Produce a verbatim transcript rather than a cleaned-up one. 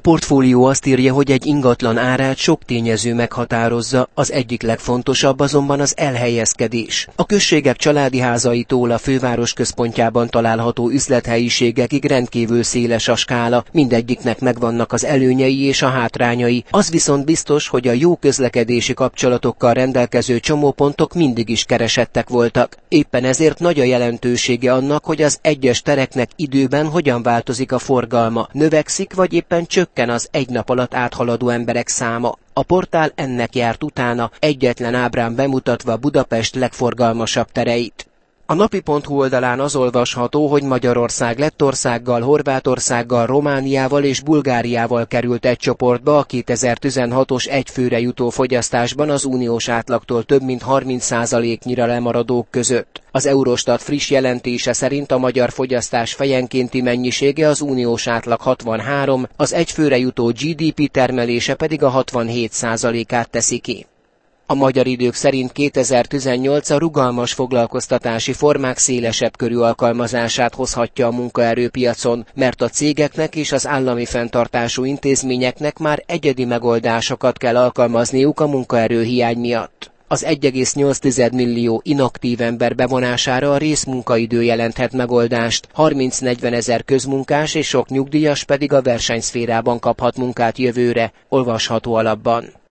portfólió azt írja, hogy egy ingatlan árát sok tényező meghatározza, az egyik legfontosabb azonban az elhelyezkedés. A községek családi házaitól a főváros központjában található üzlethelyiségekig rendkívül széles a skála, mindegyiknek megvannak az előnyei és a hátrányai. Az viszont biztos, hogy a jó közlekedési kapcsolatokkal rendelkező csomópontok mindig is keresettek voltak. Éppen ezért nagy a jelentősége annak, hogy az egyes tereknek időben hogyan változik a forgalma, növekszik vagy éppen csökken az egy nap alatt áthaladó emberek száma. A portál ennek járt utána, egyetlen ábrán bemutatva Budapest legforgalmasabb tereit. A napi pont hu oldalán az olvasható, hogy Magyarország Lettországgal, Horvátországgal, Romániával és Bulgáriával került egy csoportba a kétezer-tizenhatos egyfőre jutó fogyasztásban az uniós átlagtól több mint harminc százaléknyira lemaradók között. Az Eurostat friss jelentése szerint a magyar fogyasztás fejenkénti mennyisége az uniós átlag hatvanhárom, az egyfőre jutó gé dé pé termelése pedig a hatvanhét százalékát teszi ki. A Magyar Idők szerint kétezer-tizennyolc a rugalmas foglalkoztatási formák szélesebb körű alkalmazását hozhatja a munkaerőpiacon, mert a cégeknek és az állami fenntartású intézményeknek már egyedi megoldásokat kell alkalmazniuk a munkaerőhiány miatt. Az egy egész nyolc millió inaktív ember bevonására a részmunkaidő jelenthet megoldást, harminc-negyven ezer közmunkás és sok nyugdíjas pedig a versenyszférában kaphat munkát jövőre, olvasható alapban.